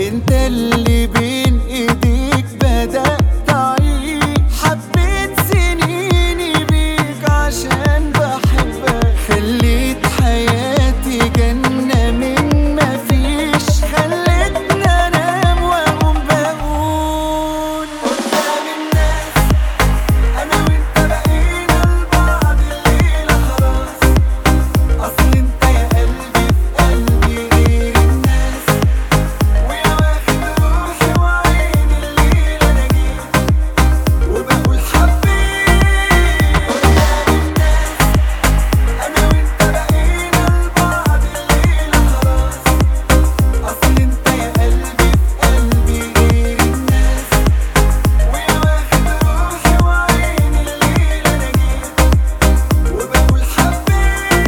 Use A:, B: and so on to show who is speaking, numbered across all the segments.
A: انت اللي بين ايديك بدأت اعيش، حبيت سنيني بيك عشان بحبك، خليت حياتي جنة من مفيش، خلتني انام واقوم بقول قدام الناس انا وانت بقينا لبعض الليلة خلاص، اصل انت يا قلبي في قلبي غير الناس، ويا واخد روحي وعيني الليلة انا جيت وبقول حبيت قدام الناس انا وانت بقينا لبعض الليلة خلاص، اصل انت يا قلبي في قلبي غير الناس، ويا واخد روحي وعيني الليلة انا جيت وبقول حبيت.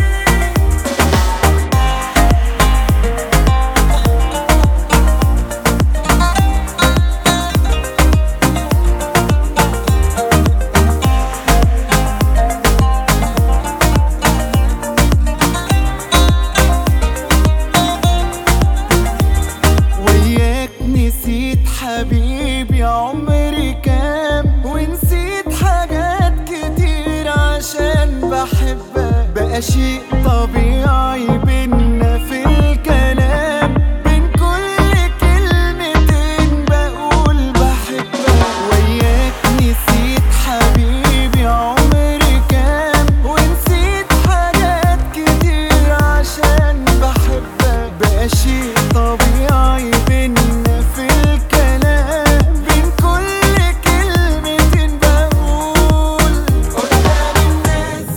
A: وياك نسيت حبيبي عمري كام، ونسيت حاجات كتير عشان بحبك، بقى شيء طبيعي بينا في الكلام، بين كل كلمتين بقول بحبك، وياك نسيت حبيبي عمري كام، ونسيت حاجات كتير عشان بحبك، بقى شيء طبيعي بينا في الكلام، بين كل كلمتين بقول قدام الناس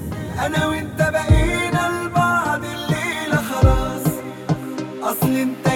A: انا وانت بقينا لبعض الليلة خلاص، اصل انت